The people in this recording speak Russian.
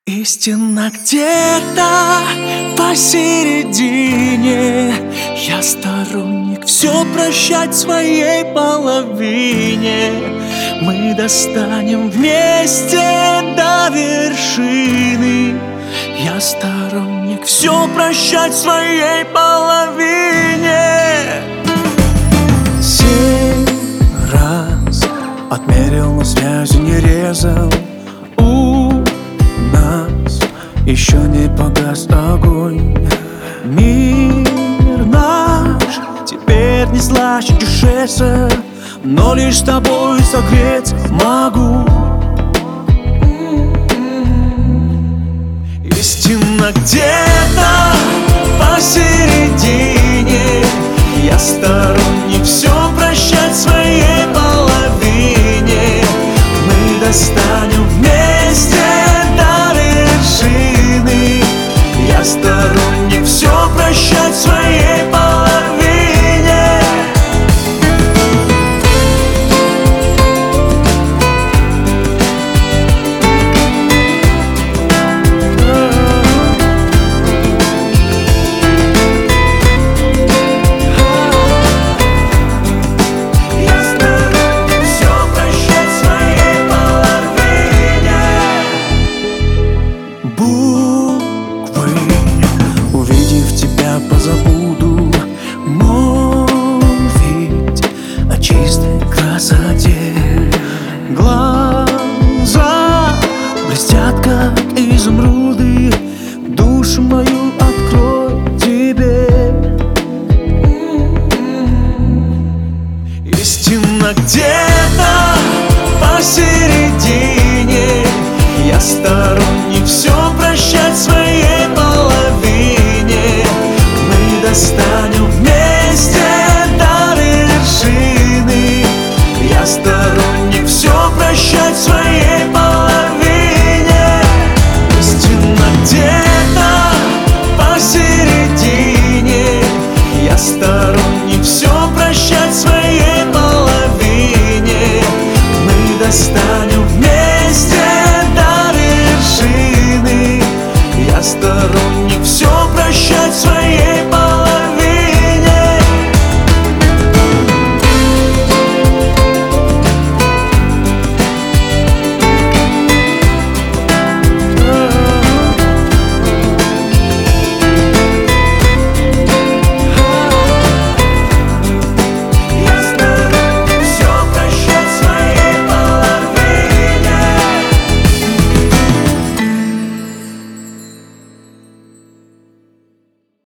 Истина где-то посередине. Я сторонник все прощать своей половине. Мы достанем вместе до вершины. Я сторонник все прощать своей половине. 7 раз отмерил, но связи не резал. Еще не погас огонь. Мир наш теперь не слаще, дешевше, но лишь с тобой согреть могу. Истина где-то посередине. Я сторонник все прощать своей половине. Мы достанем вместе до вершины. Я сторонник все прощать своей половине. Я сторонник все прощать своей половине. Увидев тебя, позабуду молвить о чистой красоте. Глаза блестят, как изумруды. Душу мою открой тебе. Истина где-то посередине. Я сторонник